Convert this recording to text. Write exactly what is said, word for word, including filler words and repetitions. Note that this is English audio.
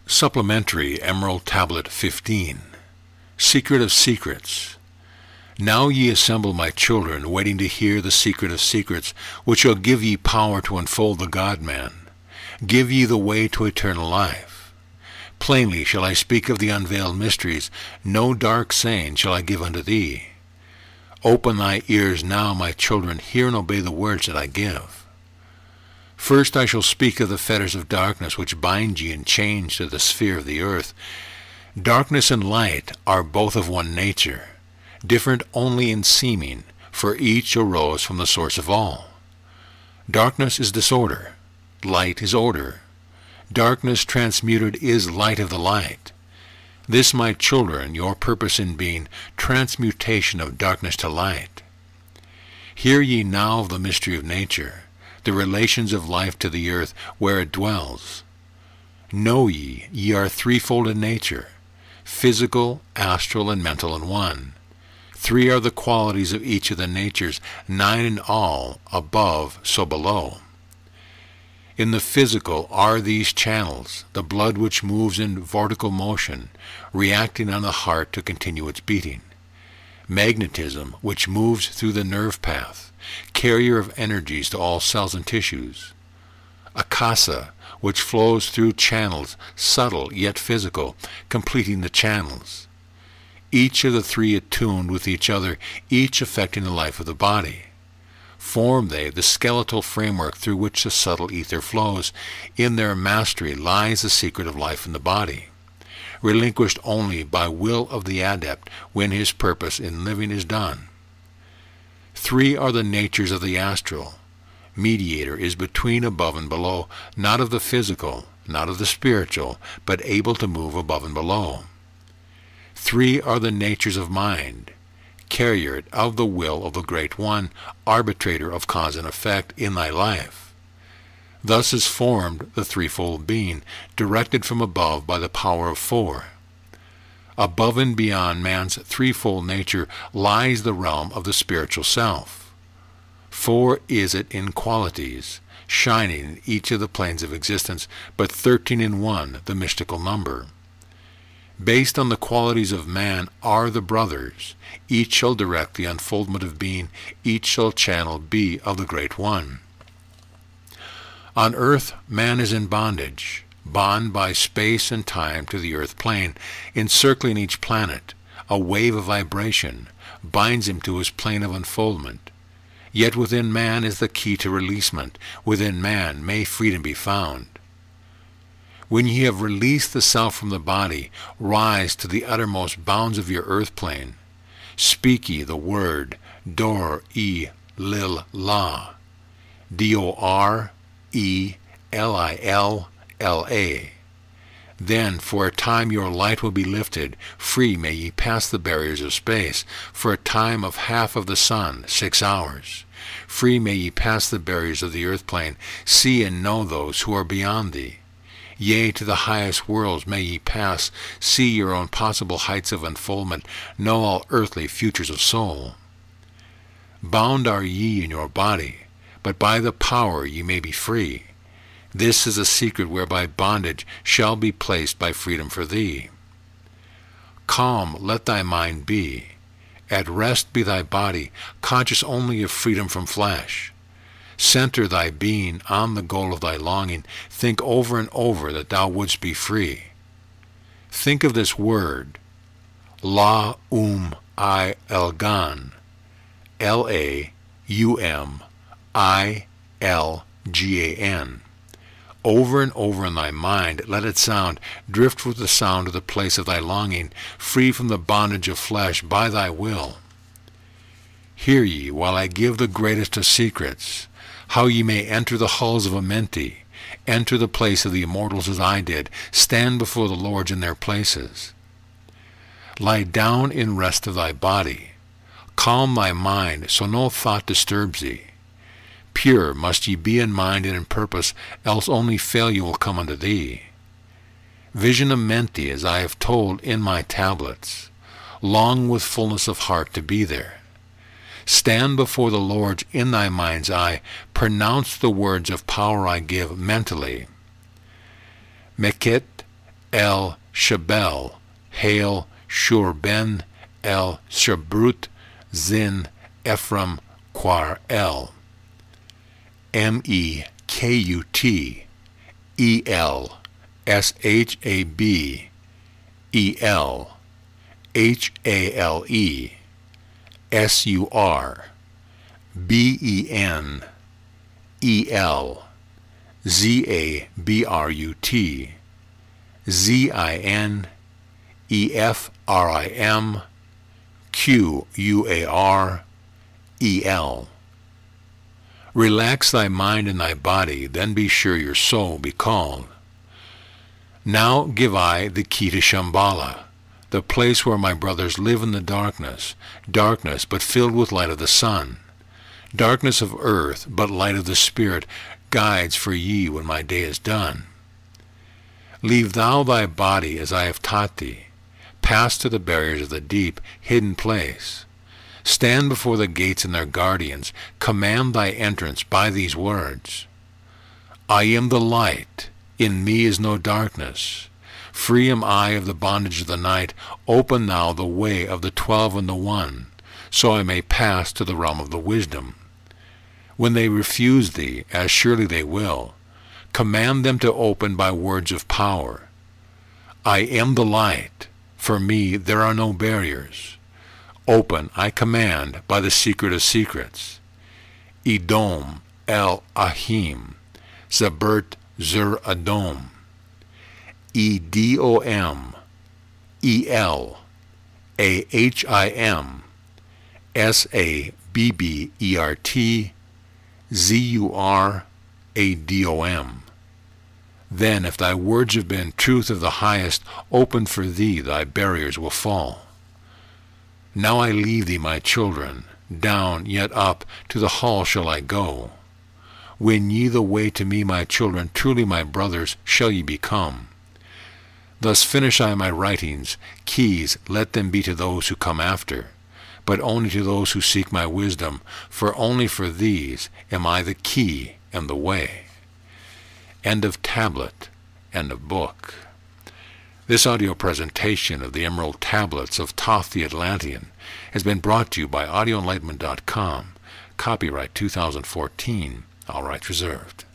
Supplementary Emerald Tablet fifteen. Secret of Secrets. Now ye assemble, my children, waiting to hear the secret of secrets, which shall give ye power to unfold the God-man. Give ye the way to eternal life. Plainly shall I speak of the unveiled mysteries, no dark saying shall I give unto thee. Open thy ears now, my children, hear and obey the words that I give. First I shall speak of the fetters of darkness which bind ye in chains to the sphere of the earth. Darkness and light are both of one nature, different only in seeming, for each arose from the source of all. Darkness is disorder, light is order. Darkness transmuted is light of the light. This, my children, your purpose in being, transmutation of darkness to light. Hear ye now of the mystery of nature, the relations of life to the earth where it dwells. Know ye, ye are threefold in nature, physical, astral, and mental in one. Three are the qualities of each of the natures, nine in all, above, so below. In the physical are these channels, the blood which moves in vortical motion, reacting on the heart to continue its beating. Magnetism, which moves through the nerve path, carrier of energies to all cells and tissues. Akasa, which flows through channels, subtle yet physical, completing the channels. Each of the three attuned with each other, each affecting the life of the body. Form they the skeletal framework through which the subtle ether flows. In their mastery lies the secret of life in the body, relinquished only by will of the adept when his purpose in living is done. Three are the natures of the astral. Mediator is between above and below, not of the physical, not of the spiritual, but able to move above and below. Three are the natures of mind. Carrier of the will of the Great One, arbitrator of cause and effect in thy life. Thus is formed the threefold being, directed from above by the power of four. Above and beyond man's threefold nature lies the realm of the spiritual self. Four is it in qualities, shining in each of the planes of existence, but thirteen in one, the mystical number. Based on the qualities of man are the brothers. Each shall direct the unfoldment of being, each shall channel be of the Great One. On earth man is in bondage, bond by space and time to the earth plane, encircling each planet. A wave of vibration binds him to his plane of unfoldment. Yet within man is the key to releasement. Within man may freedom be found. When ye have released the self from the body, rise to the uttermost bounds of your earth plane. Speak ye the word Dor E Lil La, D O R E L I L L A. Then for a time your light will be lifted, free may ye pass the barriers of space, for a time of half of the sun, six hours. Free may ye pass the barriers of the earth plane, see and know those who are beyond thee. Yea, to the highest worlds may ye pass, see your own possible heights of unfoldment, know all earthly futures of soul. Bound are ye in your body, but by the power ye may be free. This is a secret whereby bondage shall be placed by freedom for thee. Calm let thy mind be. At rest be thy body, conscious only of freedom from flesh. Center thy being on the goal of thy longing. Think over and over that thou wouldst be free. Think of this word, La Um I Elgan, L A U M I L G A N. Over and over in thy mind, let it sound, drift with the sound to the place of thy longing, free from the bondage of flesh by thy will. Hear ye, while I give the greatest of secrets, how ye may enter the halls of Amenti, enter the place of the immortals as I did, stand before the lords in their places. Lie down in rest of thy body, calm thy mind, so no thought disturbs thee. Pure must ye be in mind and in purpose, else only failure will come unto thee. Vision Amenti, as I have told in my tablets, long with fullness of heart to be there. Stand before the Lord in thy mind's eye, pronounce the words of power I give mentally. Meket El Shabel, Hail Shur Ben El Shabrut Zin Ephraim Quar El, M E K U T E L S H A B E L H A L E S U R B E N E L Z A B R U T Z I N E F R I M Q U A R E L. Relax thy mind and thy body, then be sure your soul be called. Now give I the key to Shambhala, the place where my brothers live in the darkness, darkness but filled with light of the sun, darkness of earth but light of the Spirit, guides for ye when my day is done. Leave thou thy body as I have taught thee, pass to the barriers of the deep, hidden place. Stand before the gates and their guardians, command thy entrance by these words. I am the light, in me is no darkness. Free am I of the bondage of the night, open thou the way of the twelve and the one, so I may pass to the realm of the wisdom. When they refuse thee, as surely they will, command them to open by words of power. I am the light, for me there are no barriers. Open, I command, by the secret of secrets. Edom El Ahim, Zabert Zur Adom, E D O M, E L, A H I M, S A B B E R T, Z U R A D O M. Then, if thy words have been truth of the highest, open for thee thy barriers will fall. Now I leave thee, my children, down yet up to the hall shall I go. Win ye the way to me, my children, truly my brothers shall ye become. Thus finish I my writings, keys let them be to those who come after, but only to those who seek my wisdom, for only for these am I the key and the way. End of tablet, end of book. This audio presentation of the Emerald Tablets of Thoth the Atlantean has been brought to you by audio enlightenment dot com. Copyright two thousand fourteen. All rights reserved.